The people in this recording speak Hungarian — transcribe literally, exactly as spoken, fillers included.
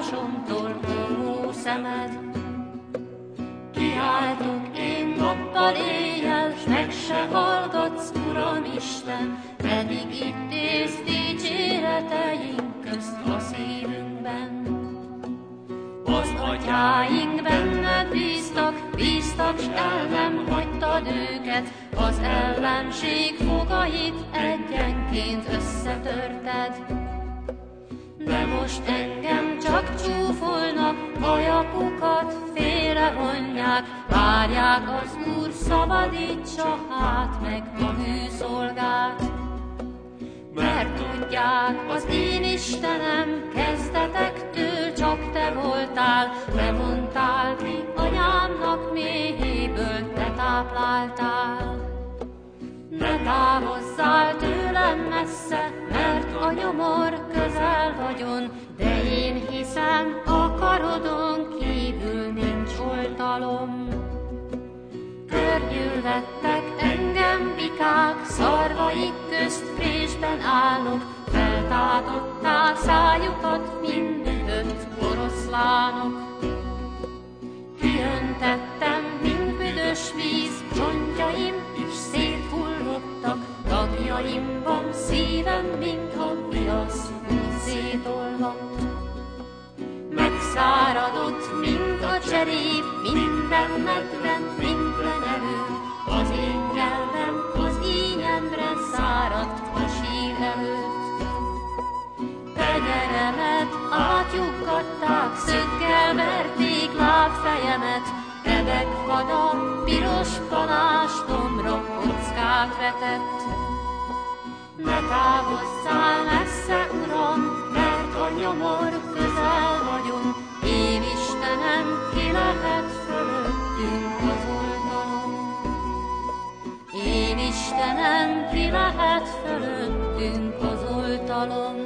látásomtól húó szemed. Kiáltok én nappal éjjel, s meg se hallgatsz, Uram Isten, pedig itt élsz dicséreteink közt a szívünkben. Az atyáink benned bíztak, bíztak, s el nem hagytad őket, az ellenség fogait egyenként összetörted. De most engem csak csúfolnak, ajakukat félrevonják, várják az Úr, szabadítsa hát meg a hűszolgát. Mert tudják, az én Istenem, kezdetektől csak te voltál, bemondtál ki anyámnak méhéből, te tápláltál. Ne távozzál tőlem messze, mert a nyomor közel vagyon, de én hiszem, a karodon kívül nincs oltalom. Körgyűlvettek engem bikák, szarvaik közt frésben állok, feltátottál szájukat, mint büdött oroszlánok. Kiöntettem, mint büdös víz, csontjaim is széthullottak, tagjaimban szívem, mintha viasz úgy szétollott. Megszáradott, mint a cserép, minden medven, minden erő, az én nyelvem az ínyemre száradt a sír előtt. Tenyeremet átjuggatták, szöggel verték lábfejemet, ebekfada, piros kanástomra kockát vetett. Ne távozzál messze, Uram, mert a nyomor közel vagyunk, én Istenem, ki lehet fölöttünk az oltalom. Én Istenem, ki lehet fölöttünk az oltalom.